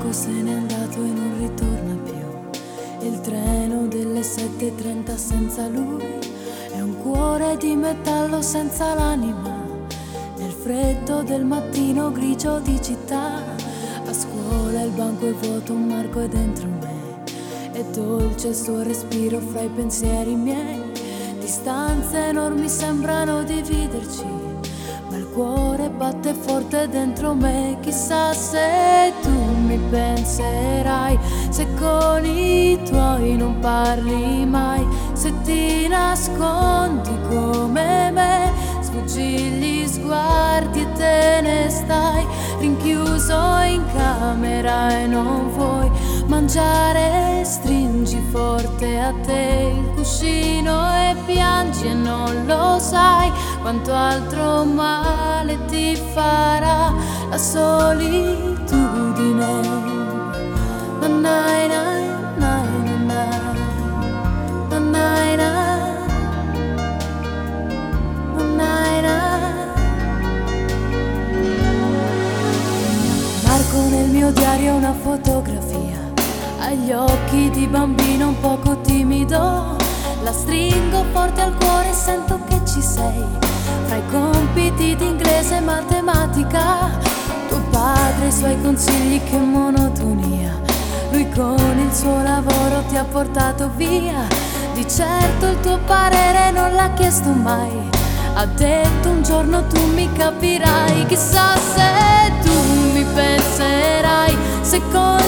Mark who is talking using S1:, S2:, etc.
S1: Marco se n'è andato e non ritorna più. Il treno delle 7:30 senza lui è un cuore di metallo senza l'anima. Nel freddo del mattino grigio di città, a scuola il banco è vuoto, un Marco è dentro me. È dolce il suo respiro fra i pensieri miei. Distanze enormi sembrano dividerci, ma il cuore batte forte dentro me. Chissà se tu mi penserai, se con i tuoi non parli mai, se ti nascondi come me, sfuggi gli sguardi e te ne stai rinchiuso in camera e non vuoi mangiare. Stringi forte a te il cuscino e piangi e non lo sai quanto altro male ti farà la solitudine. Nanai, nai, nai, nanai, nanai, nanai, nanai. Marco nel mio diario una fotografia, ha gli occhi di bambino un poco timido. La stringo forte al cuore e sento che ci sei. Fra i compiti di inglese e matematica, tuo padre e i suoi consigli, che monotonia. Lui con il suo lavoro ti ha portato via. Di certo il tuo parere non l'ha chiesto mai. Ha detto un giorno tu mi capirai. Chissà se tu mi penserai, se con